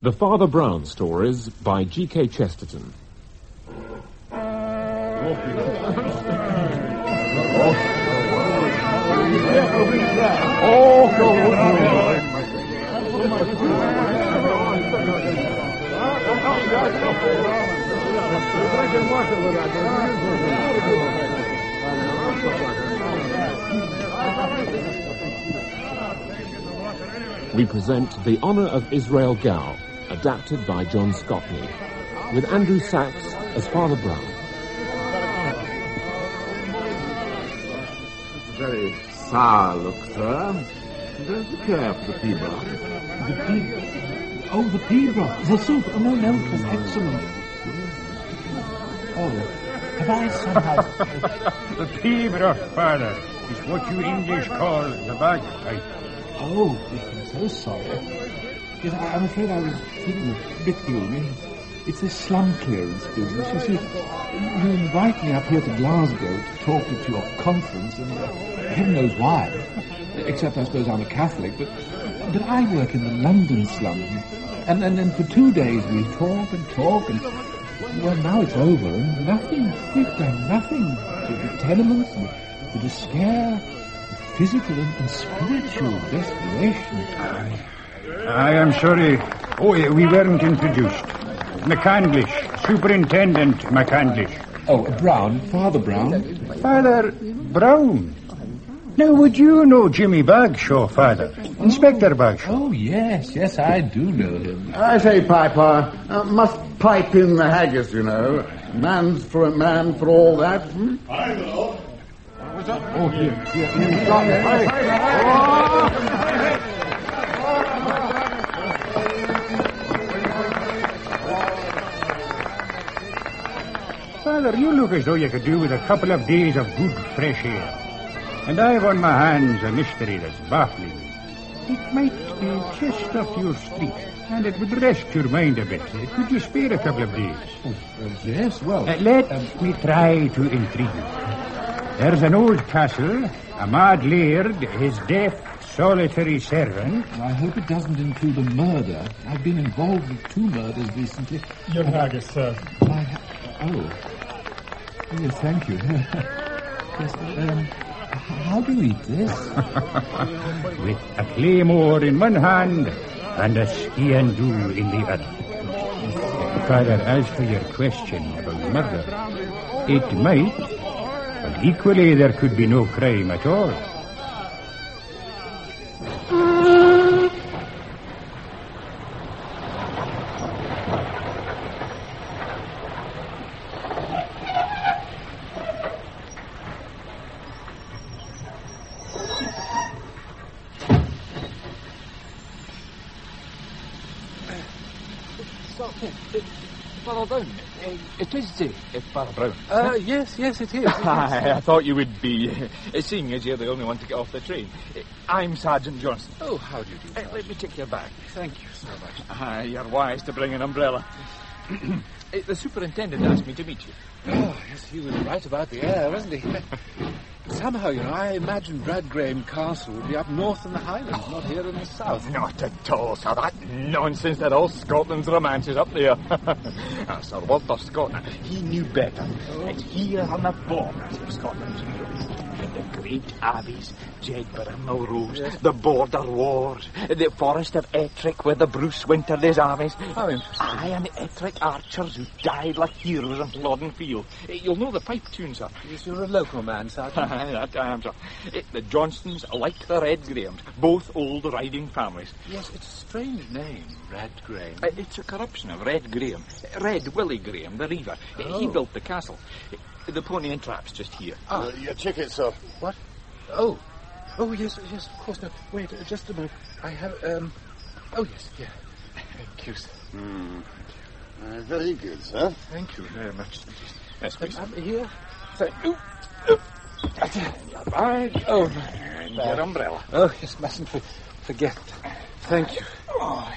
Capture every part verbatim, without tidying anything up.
The Father Brown Stories by G K Chesterton. We present The Honour of Israel Gow, adapted by John Scotney, with Andrew Sachs as Father Brown. Very sour look, sir. Don't you care for the pea broth? The pea... Oh, the pea broth. The soup. Oh, no, no, it was excellent. Oh, have I somehow... The pea broth, Father, is what you English call the bagpipe. Oh, I'm so sorry. Yes, I, I'm afraid I was thinking of ridiculing. It's this slum clearance business. You see, you invite me up here to Glasgow to talk at your conference, and uh, heaven knows why. Except I suppose I'm a Catholic, but but I work in the London slums, and and then for two days we talk and talk, and well, now it's over, and nothing. We've done nothing. The, the tenements, the, the despair, the physical and, and spiritual desperation. I, I am sorry. Oh, yeah, we weren't introduced. McCandlish, Superintendent McCandlish. Oh, Brown, Father Brown. Father Brown. Now, would you know Jimmy Bagshaw, Father? Inspector Bagshaw. Oh, yes, yes, I do know him. I say, Piper, uh, must pipe in the haggis, you know. Man's for a man for all that. Hmm? I know. What's that? Oh, here, here, here. He's got it. Oh! Father, you look as though you could do with a couple of days of good fresh air. And I've on my hands a mystery that's baffling me. It might be just up your street, and it would rest your mind a bit. Could you spare a couple of days? Oh, well, yes, well... Uh, let um, me try to intrigue you. There's an old castle, a mad laird, his deaf, solitary servant. I hope it doesn't include a murder. I've been involved with two murders recently. Your Haggis, sir. I ha- oh. Yes, thank you. Yes, um... how do you eat this? With a claymore in one hand and a ski-and-do in the other. Father, as for your question about murder, it might, but equally there could be no crime at all. Father Brown, uh, it is uh, Father Brown. Uh, yes, yes, it is. I, I thought you would be, uh, seeing as you're the only one to get off the train. Uh, I'm Sergeant Johnson. Oh, how do you do? Uh, let me take your bag. Thank you so much. Ah, you're wise to bring an umbrella. uh, the superintendent asked me to meet you. Oh, yes, he was right about the air, wasn't he? Somehow, you know, I imagined Bradgrave Castle would be up north in the Highlands, not here in the south. Not at all, sir. That nonsense that all Scotland's romance is up there. Now, Sir Walter Scott, he knew better. Oh. It's here on the borders of Scotland. The great abbeys, Jedburgh and Melrose, yes. The border wars, the forest of Ettrick where the Bruce wintered his armies. How interesting. Aye, and the Ettrick archers who died like heroes on Flodden Field. You'll know the pipe tune, sir. Yes, you're a local man, Sergeant. That I am, sir. The Johnstons, like the Red Grahams, both old riding families. Yes, it's a strange name, Red Graham. Uh, it's a corruption of Red Graham. Red Willie Graham, the reaver. Oh. He built the castle. The Pony and Trap's just here. Ah, uh, your ticket, sir. What? Oh. Oh, yes, yes, of course. No, wait, uh, just a minute. I have, um... oh, yes, yeah. Thank you, sir. Hmm. Uh, very good, sir. Thank you very much. Yes, please. Um, here. Thank you. Your bag. Oh, and your umbrella. Oh, yes, mustn't for, forget. Thank you. Oh.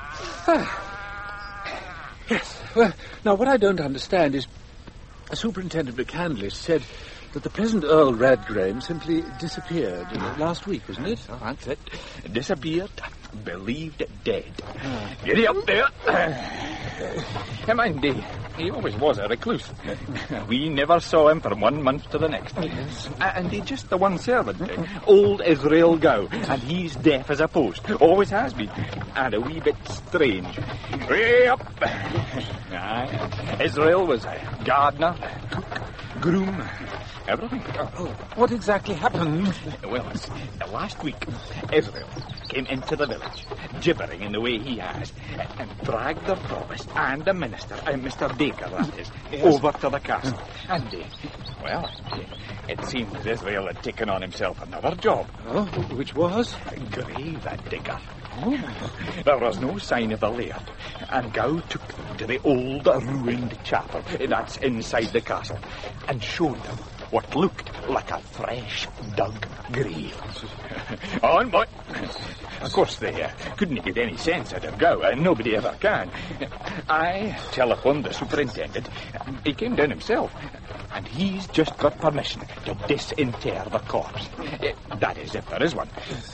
Ah. Yes. Well, now, what I don't understand is Superintendent McCandlish said that the present Earl Radgrave simply disappeared uh, last week, wasn't it? Oh, that's it. Disappeared, believed dead. Get it up there. Uh, mind, he, he always was a recluse. We never saw him from one month to the next. Yes. And he's just the one servant, old Israel Gow, and he's deaf as a post. Always has been. And a wee bit strange. Way up. Aye. Israel was a gardener, cook, groom, everything. Oh, what exactly happened? Well, uh, last week, Israel came into the village, gibbering in the way he has, and dragged the provost and the minister, uh, Mister Baker, that is, yes. over to the castle. And, uh, well, it seemed that Israel had taken on himself another job. Oh, which was? Grave digger. Oh. There was no sign of the laird, and Gow took them to the old ruined chapel that's inside the castle, and showed them what looked like a fresh dug grave. On, boy. Of course, they uh, couldn't get any sense out of Gow, and nobody ever can. I telephoned the superintendent. He came down himself, and he's just got permission to disinter the corpse. That is, if there is one.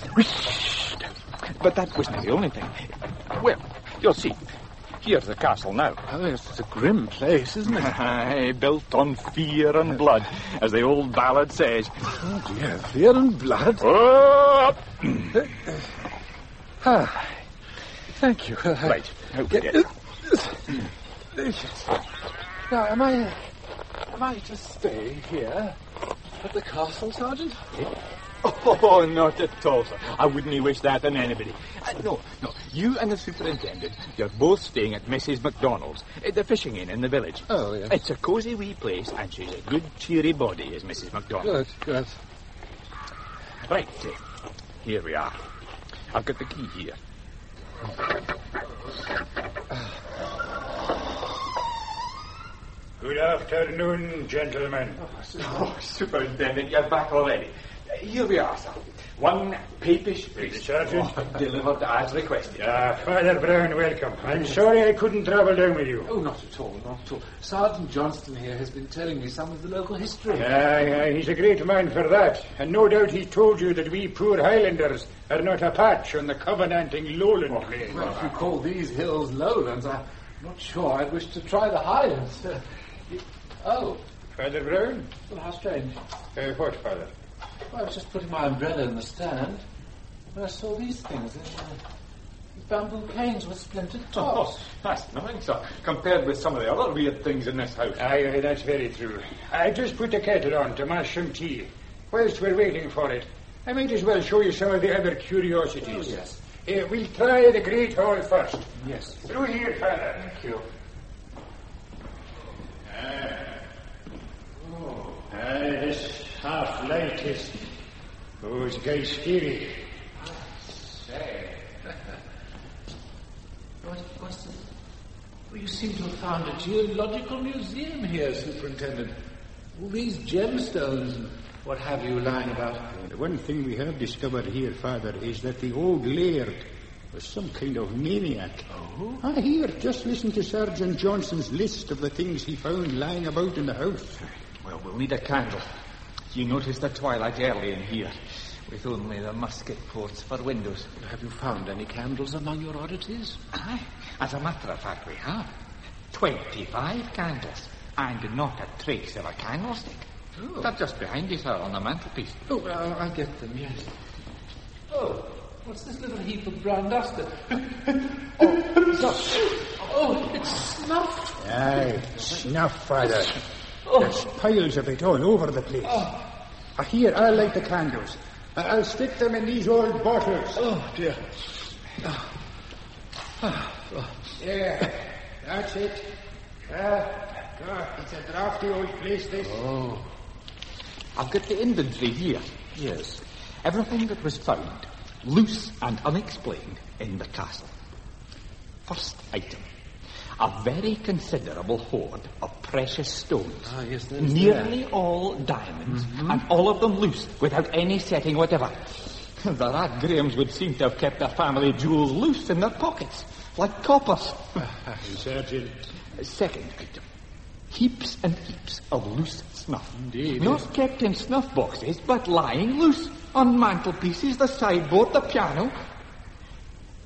But that wasn't the only thing. Well, you'll see. Here's the castle now. Oh, it's a grim place, isn't it? Aye, built on fear and blood, as the old ballad says. Oh, dear, fear and blood. Up! Ah, thank you. Right, okay. Now, am I... Am I to stay here at the castle, Sergeant? Oh, not at all, sir. I wouldn't wish that on anybody. Uh, no, no. You and the superintendent, you're both staying at Missus MacDonald's, at the fishing inn in the village. Oh, yes. It's a cosy wee place, and she's a good, cheery body, is Missus MacDonald. Good, good. Right, uh, here we are. I've got the key here. Good afternoon, gentlemen. Oh, Superintendent, you're back already. Here we are, sir. One papish priest. Sergeant. Oh, delivered as requested. Ah, Father Brown, welcome. I'm sorry I couldn't travel down with you. Oh, not at all, not at all. Sergeant Johnston here has been telling me some of the local history. Aye, aye, he's a great man for that. And no doubt he told you that we poor Highlanders are not a patch on the covenanting lowland oh, plain. Well, if you call these hills lowlands, I'm not sure I'd wish to try the highlands. Uh, oh. Father Brown? Well, how strange. Uh, what, Father? Well, I was just putting my umbrella in the stand when I saw these things. Uh, bamboo canes with splintered tops. Oh, that's nothing, sir, compared with some of the other weird things in this house. Aye, aye, that's very true. I just put the kettle on to mash some tea. Whilst we're waiting for it, I might as well show you some of the other curiosities. Oh, yes. Uh, we'll try the Great Hall first. Yes. Through here, Father. Thank you. Ah. Oh. Ah, this half light is... Oh, it's very scary. Say. What, what's the... Well, you seem to have found a geological museum here, Superintendent. All these gemstones and what have you lying about. The one thing we have discovered here, Father, is that the old laird was some kind of maniac. Oh? Ah, here, just listen to Sergeant Johnson's list of the things he found lying about in the house. Well, we'll need a candle. You noticed the twilight early in here, with only the musket ports for windows. Have you found any candles among your oddities? Aye, as a matter of fact, we have. Twenty-five candles, and not a trace of a candlestick. Oh. They're just behind you, sir, on the mantelpiece. Oh, uh, I'll get them, yes. Oh, what's this little heap of brown dust? oh, snuff. Oh, it's snuff. Aye, snuff, Father. Oh. There's piles of it all over the place. Oh. Ah, here, I'll light the candles. I'll stick them in these old bottles. Oh, dear. Oh. Oh. Yeah, that's it. Ah, God, it's a drafty old place, this. Oh. I've got the inventory here. Yes. Everything that was found, loose and unexplained, in the castle. First item. A very considerable hoard of precious stones. Ah, yes, there's Nearly that. all diamonds, Mm-hmm. and all of them loose, without any setting whatever. The Rat Grahams would seem to have kept their family jewels loose in their pockets, like coppers. Sergeant. Second item. Heaps and heaps of loose snuff. Indeed. Not kept in snuff boxes, but lying loose on mantelpieces, the sideboard, the piano.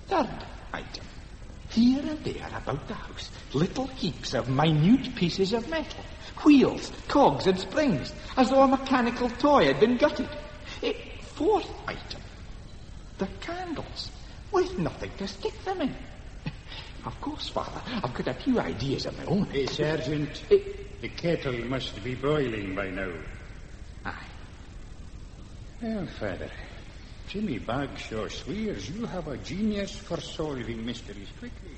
Third item. Here and there about the house, little heaps of minute pieces of metal. Wheels, cogs and springs, as though a mechanical toy had been gutted. Eh, fourth item. The candles, with nothing to stick them in. Of course, Father, I've got a few ideas of my own. Hey, Sergeant, Eh, the kettle must be boiling by now. Aye. Well, Father, Jimmy Bagshaw swears you have a genius for solving mysteries quickly.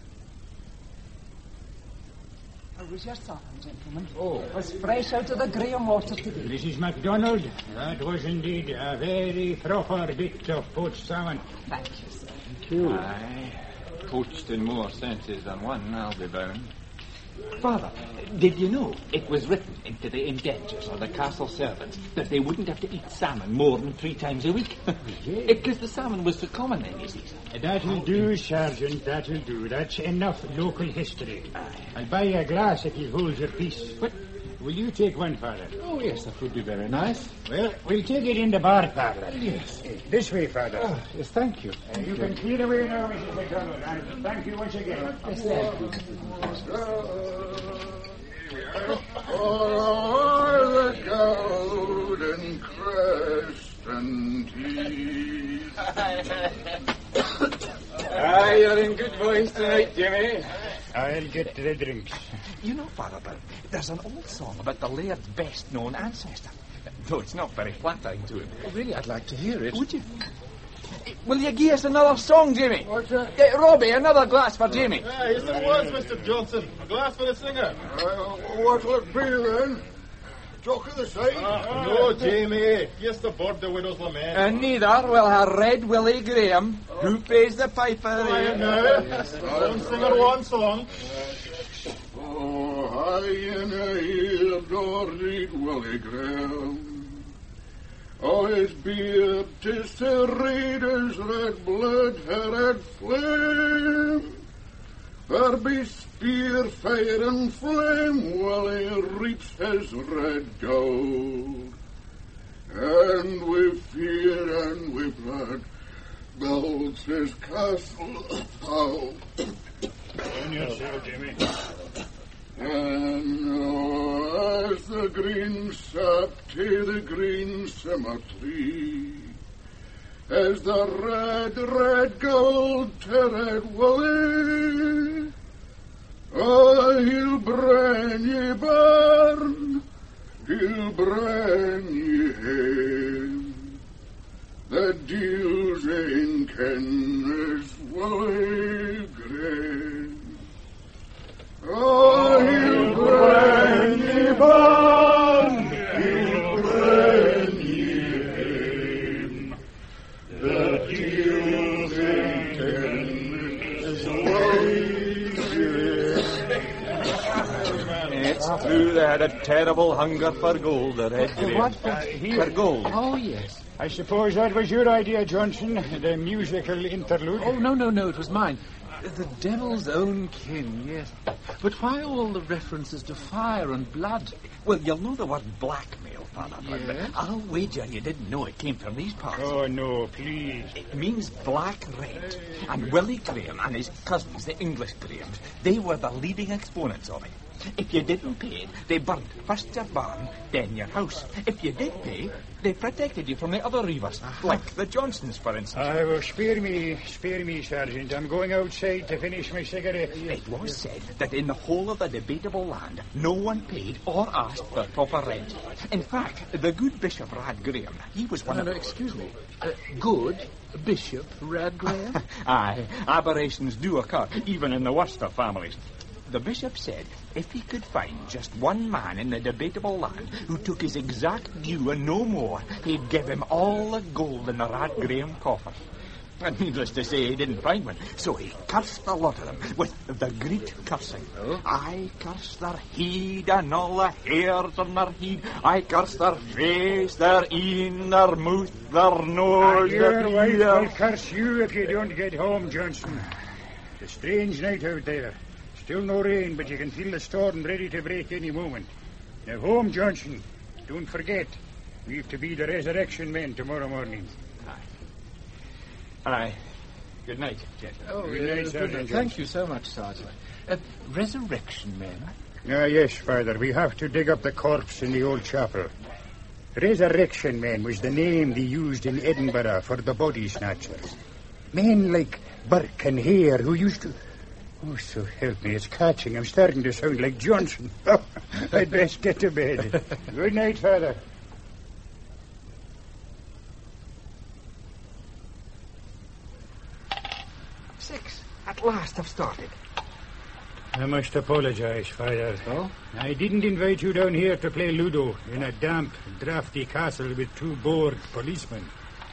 How was your supper, gentlemen? Oh. It was fresh out of the Graham water today. Missus MacDonald, that was indeed a very proper bit of poached salmon. Thank you, sir. Thank you. Aye. Poached in more senses than one, I'll be bound. Father, did you know it was written into the indentures of the castle servants that they wouldn't have to eat salmon more than three times a week? Because the salmon was so common then, you see. That'll do, Sergeant, that'll do. That's enough local history. I'll buy you a glass if you hold your peace. What? Will you take one, Father? Oh, yes, that would be very nice. Well, we'll take it in the bar, Father. Yes. This way, Father. Oh, yes, thank you. Uh, you can clear away now, Missus MacDonald, and thank you once again. Oh, the golden crest and teeth. Aye, you're in good voice tonight, Jimmy. I'll get the drinks. You know, Father, but there's an old song about the laird's best-known ancestor. Though it's not very flattering to him. Oh, really, I'd like to hear it. Would you? Will you give us another song, Jimmy? What's that? Uh, Robbie, another glass for Jimmy. Yeah, here's the words, Mister Johnson. A glass for the singer. Uh, what'll it be then? Jock of the side? Ah, no, Jamie. Here's the bird, the widow's lament. And neither will her Red Willie Graham, who pays the piper. Quiet now. One singer, one song. Oh, high in a hill, Dorrit Willie Graham. Oh, his beard, 'tis to read his red blood, her red flame. There be spear, fire, and flame, while he reaps his red gold. And with fear and with blood, builds his castle. Oh. On yourself, Jimmy. And oh, as the green sap to the green cemetery, as the red, red gold to red Willie, oh, he'll bring ye barn, he'll bring ye hame, the deals in Kenner's Willie Graham. Oh, he'll bring ye barn, he'll bring ye hame, the deals in Kenner's Willie Graham. It's true they had a terrible hunger for gold, the Red Graham. What? For gold. Oh, yes. I suppose that was your idea, Johnson, the musical interlude. Oh, no, no, no, it was mine. The devil's own kin, yes. But why all the references to fire and blood? Well, you'll know the word blackmail, Father, but Yes? I'll wager you didn't know it came from these parts. Oh, no, please. It means black red. And Willie Graham and his cousins, the English Grahams, they were the leading exponents of it. If you didn't pay, they burnt first your barn, then your house. If you did pay, they protected you from the other reivers, like the Johnsons, for instance. I will spare me, spare me, Sergeant. I'm going outside to finish my cigarette. It was said that in the whole of the debatable land, no one paid or asked for proper rent. In fact, the good Bishop Rad Graham, he was one No, of... no, excuse me. Uh, good Bishop Rad Graham? Aye, aberrations do occur, even in the worst of families. The bishop said if he could find just one man in the debatable land who took his exact due and no more, he'd give him all the gold in the Rad Graham coffers. And needless to say, he didn't find one, so he cursed the lot of them with the great cursing. Oh? I curse their heed and all the hairs on their head. I curse their face, their een, their mouth, their nose, Your their wife will ears. curse you if you don't get home, Johnson. It's a strange night out there. Still no rain, but you can feel the storm ready to break any moment. Now home, Johnson. Don't forget, we've to be the resurrection men tomorrow morning. Aye. Good night, gentlemen. Oh, Good night, uh, Sergeant thank you so much, Sergeant. Uh, resurrection men? Ah, yes, Father. We have to dig up the corpse in the old chapel. Resurrection men was the name they used in Edinburgh for the body snatchers. Men like Burke and Hare who used to... Oh, so help me, it's catching. I'm starting to sound like Johnson. Oh, I'd best get to bed. Good night, Father. Six. At last I've started. I must apologize, Father. Oh? I didn't invite you down here to play Ludo in a damp, drafty castle with two bored policemen.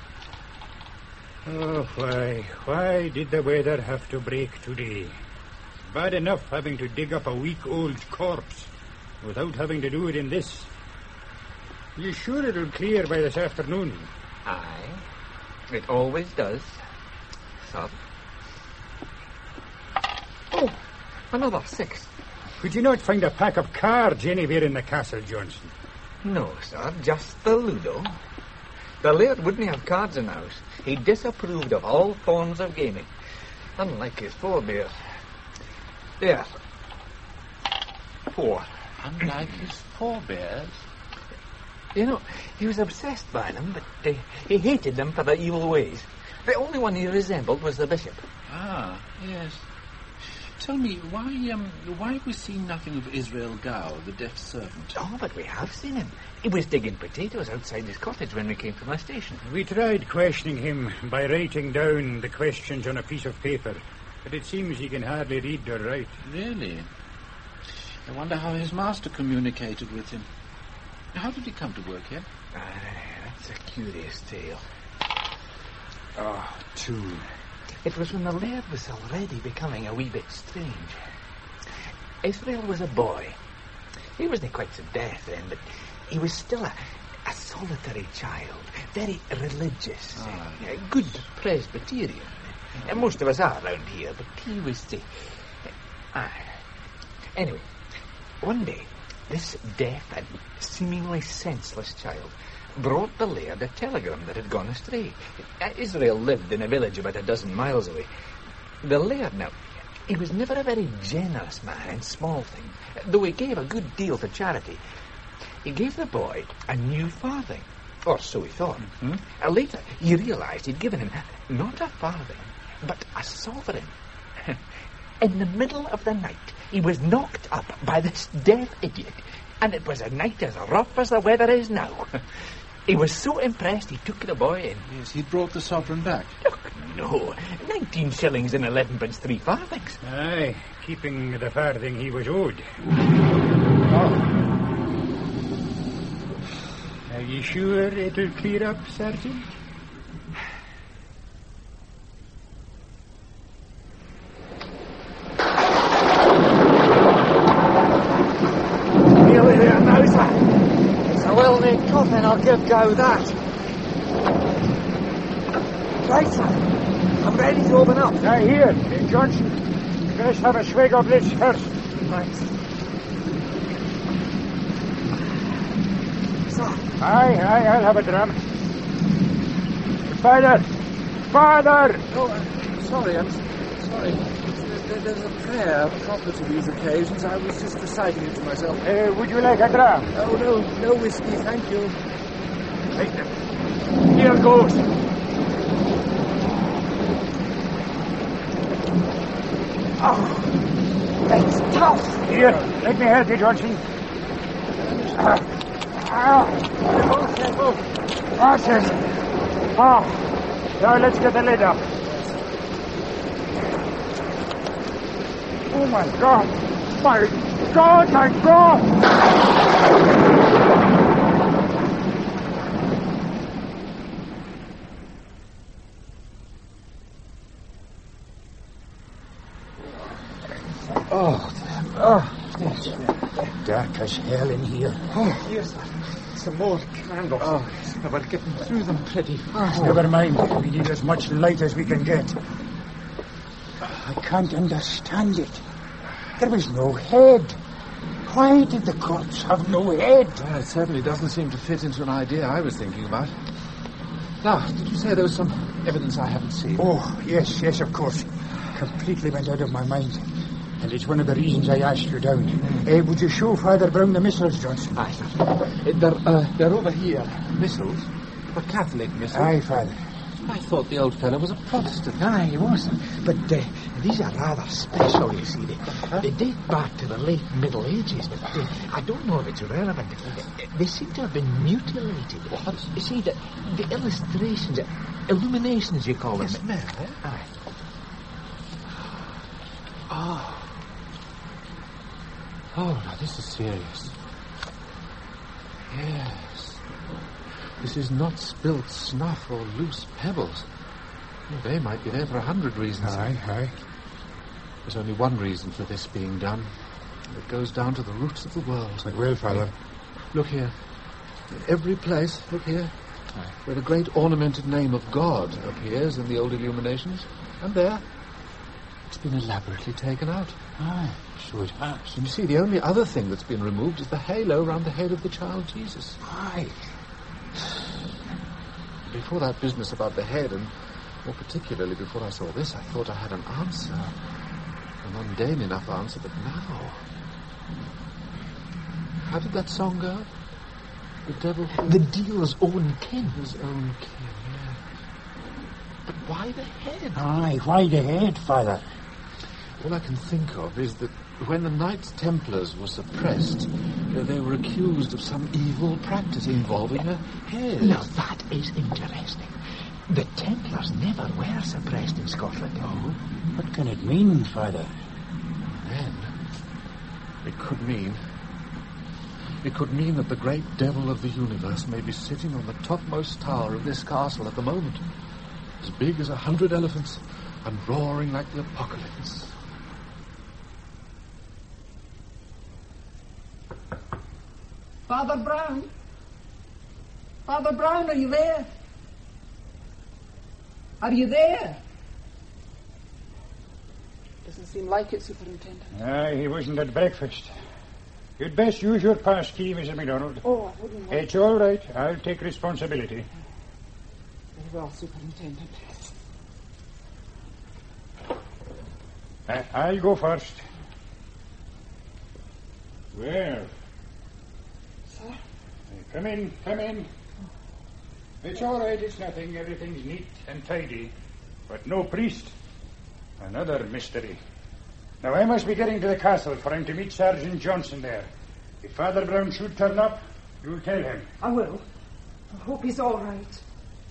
Oh, why, why did the weather have to break today? Bad enough having to dig up a week-old corpse without having to do it in this. You sure it'll clear by this afternoon? Aye. It always does. So. Oh, another six. Could you not find a pack of cards anywhere in the castle, Johnson? No, sir, just the Ludo. The laird wouldn't have cards in the house. He disapproved of all forms of gaming, unlike his forebears. There. Four. Unlike his forebears? You know, he was obsessed by them, but uh, he hated them for their evil ways. The only one he resembled was the bishop. Ah, yes. Tell me, why um, why have we seen nothing of Israel Gow, the deaf servant? Oh, but we have seen him. He was digging potatoes outside his cottage when we came from the station. We tried questioning him by writing down the questions on a piece of paper, but it seems he can hardly read or write. Really? I wonder how his master communicated with him. How did he come to work here? Ah, that's a curious tale. Oh, two. It was when the laird was already becoming a wee bit strange. Israel was a boy. He wasn't quite so deaf then, but he was still a, a solitary child, very religious, Ah, a good Presbyterian. And most of us are around here, but he was the... Ah. Anyway, one day, this deaf and seemingly senseless child brought the laird a telegram that had gone astray. Israel lived in a village about a dozen miles away. The laird, now, he was never a very generous man in small things, though he gave a good deal to charity. He gave the boy a new farthing, or so he thought. Mm-hmm. Uh, later, he realized he'd given him not a farthing, but a sovereign. In the middle of the night, he was knocked up by this deaf idiot, and it was a night as rough as the weather is now. He was so impressed he took the boy in. Yes, he brought the sovereign back. Look, no, nineteen shillings and eleven pence three farthings. Aye, keeping the farthing he was owed. Oh. Are you sure it'll clear up, Sergeant? Nearly there now, sir. It's a well-made coffin, I'll give Gow that. Right, sir. I'm ready to open up. Now, here, Johnson. Let us have a swig of this first. Right. Sir. Aye, aye, I'll have a dram. Father! Father! Oh, uh, sorry, I'm s- sorry. There, there's a prayer proper to these occasions. I was just reciting it to myself. Uh, would you like a dram? Oh, no, no whiskey, thank you. Right then. Here goes. Oh, it's tough. Here, let me help you, Johnson. Ah. Ah. Careful, careful. That's it. Ah. Now let's get the lid up. Oh, my God. My God, my God! Oh, oh, yes. Dark as hell in here. Oh, yes, sir. Some more candles. Oh, yes. We're getting through them pretty fast. Oh, never mind. We need as much light as we can get. I can't understand it. There was no head. Why did the corpse have no head? Well, it certainly doesn't seem to fit into an idea I was thinking about. Now, did you say there was some evidence I haven't seen? Oh, yes, yes, of course. Completely went out of my mind. And it's one of the reasons I asked you down. Uh, would you show Father Brown the missiles, Johnson? Aye, sir. Uh, they're, uh, they're over here. Missiles? For Catholic missiles? Aye, Father. I thought the old fellow was a Protestant. Aye, he was. But uh, these are rather special, you see. They, huh? they date back to the late Middle Ages, but uh, I don't know if it's relevant. Uh, they seem to have been mutilated. What? You see, the, the illustrations, uh, illuminations, you call them. Yes, ma'am. Eh? Aye. Oh. Oh, now this is serious. Yes. This is not spilt snuff or loose pebbles. Well, they might be there for a hundred reasons. Aye, aye. There's only one reason for this being done. And it goes down to the roots of the world. Well, Father. Look here. In every place, look here, aye, where the great ornamented name of God appears in the old illuminations. And there, it's been elaborately taken out. Aye, so it has. And you see, the only other thing that's been removed is the halo round the head of the child Jesus. Aye. Before that business about the head, and more particularly before I saw this, I thought I had an answer. A mundane enough answer, but now... How did that song go? The devil... The dealer's own kin. His own kin, yeah. But why the head? Aye, why the head, Father? All I can think of is that when the Knights Templars were suppressed, uh, they were accused of some evil practice involving a head. Now, that is interesting. The Templars never were suppressed in Scotland. Oh? What can it mean, Father? Then, it could mean... It could mean that the great devil of the universe may be sitting on the topmost tower of this castle at the moment, as big as a hundred elephants, and roaring like the apocalypse. Father Brown? Father Brown, are you there? Are you there? Doesn't seem like it, Superintendent. Aye, he wasn't at breakfast. You'd best use your pass key, Missus MacDonald. Oh, I wouldn't want... It's all right. I'll take responsibility. Very well, Superintendent. Uh, I'll go first. Well... Sir? Come in, come in. It's all right, it's nothing. Everything's neat and tidy. But no priest. Another mystery. Now, I must be getting to the castle for him to meet Sergeant Johnson there. If Father Brown should turn up, you'll tell him. I will. I hope he's all right.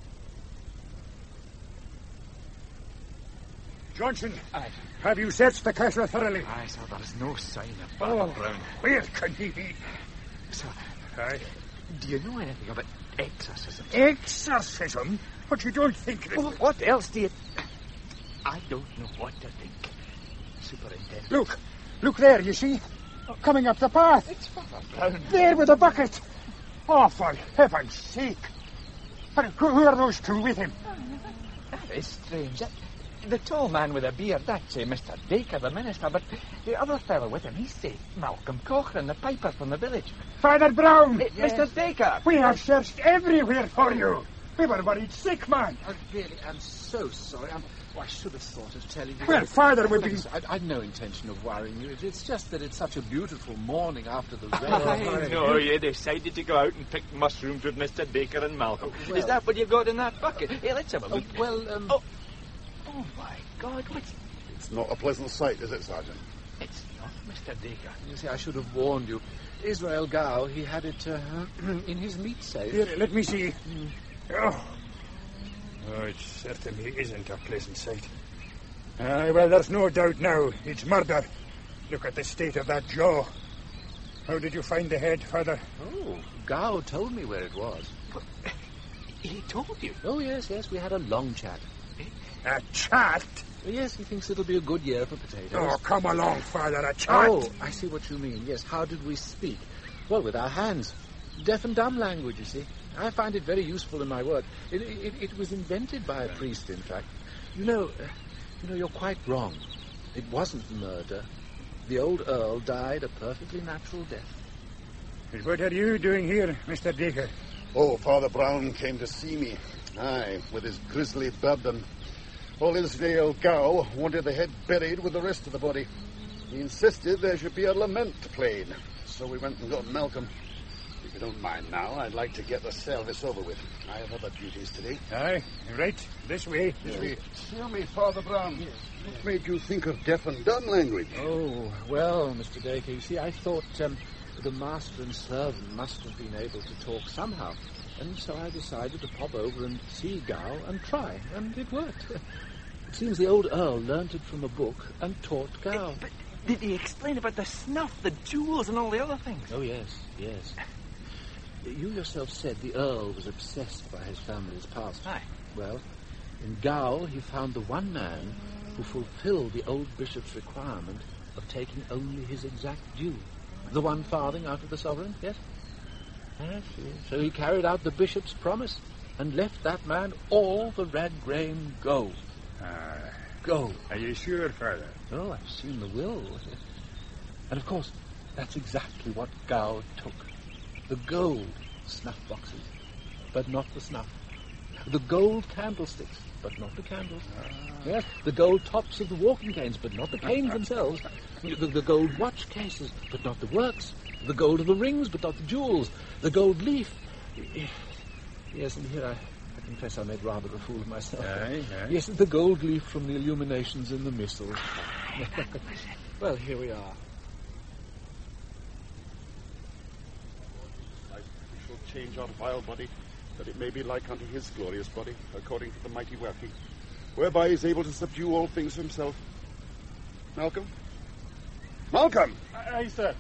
Johnson, Aye. Have you searched the castle thoroughly? Aye, sir, there's no sign of Father Oh, Brown. where can he be? Sir, Aye. do you know anything about exorcism? Exorcism? But you don't think that... Well, what else do you... I don't know what to think, Superintendent. Look, look there, you see? Coming up the path. It's Father Brown. There with a bucket. Oh, for heaven's sake. But who, who are those two with him? That is strange. That, the tall man with a beard, that's uh, Mister Dacre, the minister, but the other fellow with him, he's uh, Malcolm Cochrane, the piper from the village. Father Brown! Uh, yes. Mister Dacre! We have searched everywhere for you. We were worried sick, man. I really am so sorry. I'm, oh, I should have thought of telling you. Well, Father would be... I, I'd no intention of worrying you. It's just that it's such a beautiful morning after the rain. I know you decided to go out and pick mushrooms with Mister Dacre and Malcolm. Oh, well. Is that what you've got in that bucket? Hey, let's have a look. Oh, well, um... Oh. oh, my God, what's... It's not a pleasant sight, is it, Sergeant? It's not Mister Dacre. You see, I should have warned you. Israel Gow, he had it uh, in his meat safe. Here, let me see. Mm. Oh. Oh, it certainly isn't a pleasant sight. Aye, well, there's no doubt now. It's murder. Look at the state of that jaw. How did you find the head, Father? Oh, Gow told me where it was. But, he told you? Oh, yes, yes, we had a long chat. A chat? Yes, he thinks it'll be a good year for potatoes. Oh, come along, Father, a chat. Oh, I see what you mean. Yes, how did we speak? Well, with our hands. Deaf and dumb language, you see. I find it very useful in my work. It, it, it was invented by a priest, in fact. You know, uh, you know, you're quite wrong. It wasn't murder. The old Earl died a perfectly natural death. What are you doing here, Mister Dacre? Oh, Father Brown came to see me. Aye, with his grisly burden. Old Israel Gow wanted the head buried with the rest of the body. He insisted there should be a lament played. So we went and got Malcolm. If you don't mind now, I'd like to get the service over with. I have other duties today. Aye, right. This way, this Yes. way. Tell me, Father Brown, what made you think of deaf and dumb language? Oh, well, Mister Dacre, you see, I thought um, the master and servant must have been able to talk somehow. And so I decided to pop over and see Gow and try, and it worked. It seems the old Earl learnt it from a book and taught Gow. But did he explain about the snuff, the jewels, and all the other things? Oh, yes, yes. You yourself said the Earl was obsessed by his family's past. Aye. Well, in Gow he found the one man who fulfilled the old bishop's requirement of taking only his exact due. The one farthing out of the sovereign, yes? Yes, yes. So he carried out the bishop's promise and left that man all the red grain gold. Ah, Gold. are you sure, Father? Oh, I've seen the will. And of course, that's exactly what Gow took. The gold snuff boxes, but not the snuff. The gold candlesticks, but not the candles. Ah. Yes, the gold tops of the walking canes, but not the canes themselves. The, the gold watch cases, but not the works. The gold of the rings, but not the jewels. The gold leaf. Yes, and here I, I confess I made rather a fool of myself. Aye, aye. Yes, the gold leaf from the illuminations in the missal. Well, here we are. We shall change our vile body, that it may be like unto his glorious body, according to the mighty working, whereby he is able to subdue all things himself. Malcolm? Malcolm! Aye, sir.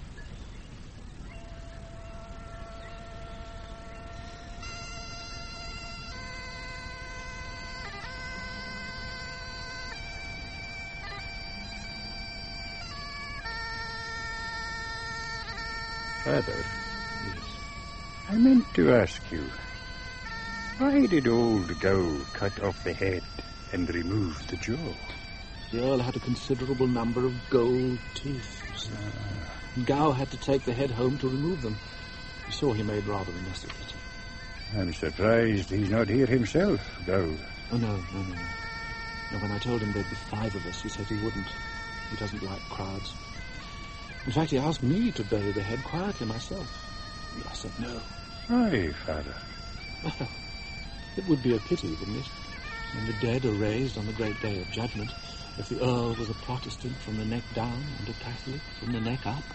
Father, I meant to ask you, why did old Gow cut off the head and remove the jaw? The Earl had a considerable number of gold teeth, you see. And Gow had to take the head home to remove them. You saw he made rather a mess of it. I'm surprised he's not here himself, Gow. Oh, no, no, no, no. No, when I told him there'd be five of us, he said he wouldn't. He doesn't like crowds. In fact, he asked me to bury the head quietly myself. I said no. Aye, Father. Well, it would be a pity, wouldn't it? When the dead are raised on the great day of judgment, if the Earl was a Protestant from the neck down and a Catholic from the neck up.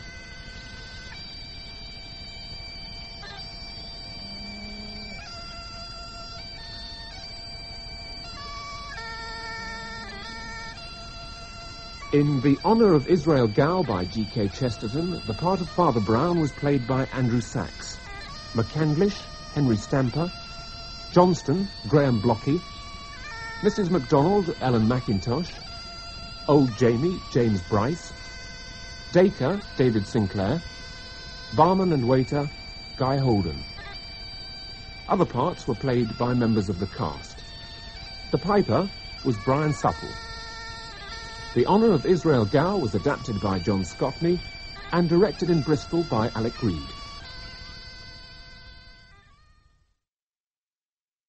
In The Honour of Israel Gow by G K Chesterton, the part of Father Brown was played by Andrew Sachs. McCandlish, Henry Stamper. Johnston, Graham Blockey. Missus MacDonald, Ellen McIntosh. Old Jamie, James Bryce. Dacre, David Sinclair. Barman and waiter, Guy Holden. Other parts were played by members of the cast. The piper was Brian Supple. The Honour of Israel Gow was adapted by John Scotney and directed in Bristol by Alec Reed.